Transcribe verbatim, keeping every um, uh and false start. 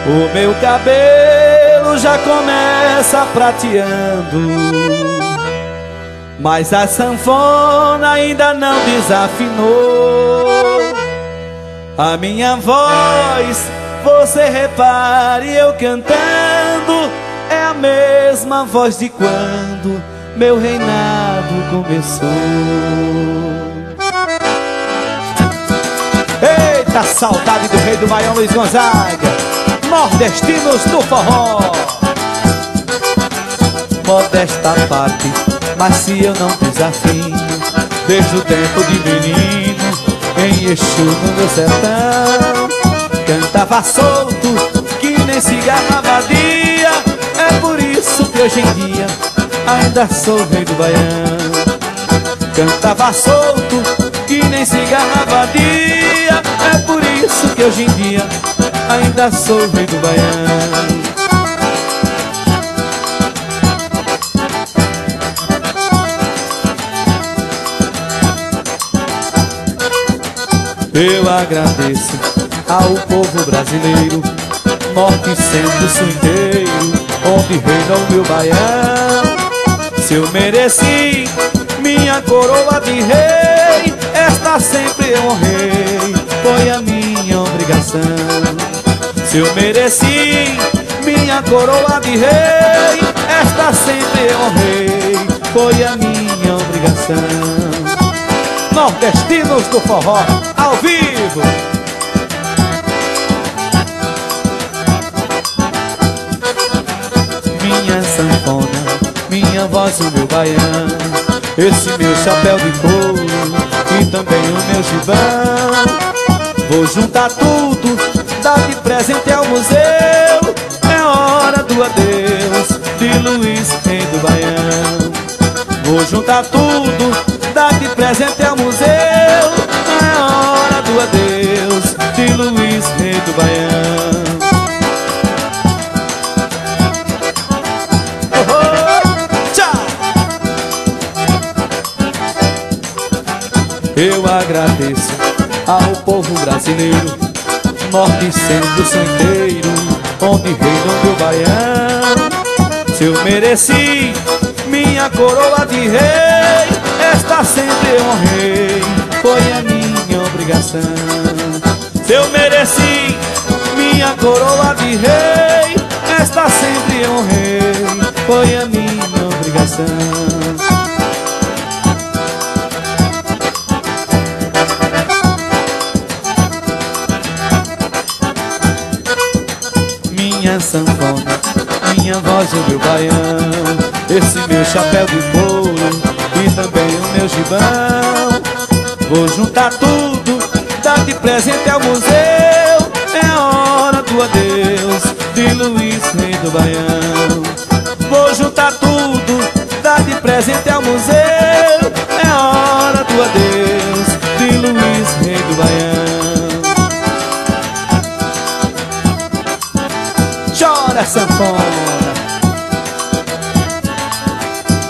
O meu cabelo já começa prateando, mas a sanfona ainda não desafinou. A minha voz, você repare, eu cantando, é a mesma voz de quando meu reinado começou. Eita, saudade do rei do Baião, Luiz Gonzaga, nordestinos do forró. Modesta parte, mas se eu não desafio, desde o tempo de menino, em Exu no meu sertão, cantava solto, que nem cigarra vadia. É por isso que hoje em dia ainda sou rei do Baião. Cantava solto, que nem cigarra vadia. É por isso que hoje em dia ainda sou rei do Baião. Eu agradeço ao povo brasileiro, norte, centro, sul inteiro, onde reina o meu Baião. Se eu mereci minha coroa de rei, esta sempre eu honrei, foi a minha obrigação. Se eu mereci minha coroa de rei, esta sempre eu honrei, foi a minha obrigação. Nordestinos do forró, ao vivo. Minha sanfona, minha voz, o meu baião, esse meu chapéu de couro e também o meu gibão. Vou juntar tudo, dar de presente ao museu. É hora do adeus de Luiz, rei do Baião. Vou juntar tudo, dar de presente ao museu. É hora do adeus de Luiz, rei do Baião. Oh, oh, tchau! Eu agradeço ao povo brasileiro, norte, centro, sul inteiro, onde reina o meu Baião. Se eu mereci minha coroa de rei, esta sempre eu honrei, foi a minha obrigação. Se eu mereci minha coroa de rei, esta sempre eu honrei, foi a minha obrigação. Minha sanfona, minha voz, o meu baião, esse meu chapéu de couro e também o meu gibão. Vou juntar tudo, dar de presente ao museu. É hora do adeus de Luiz, rei do Baião. Vou juntar tudo, dar de presente ao museu. É hora do adeus de Luiz, rei do Baião. Chora, sanfona.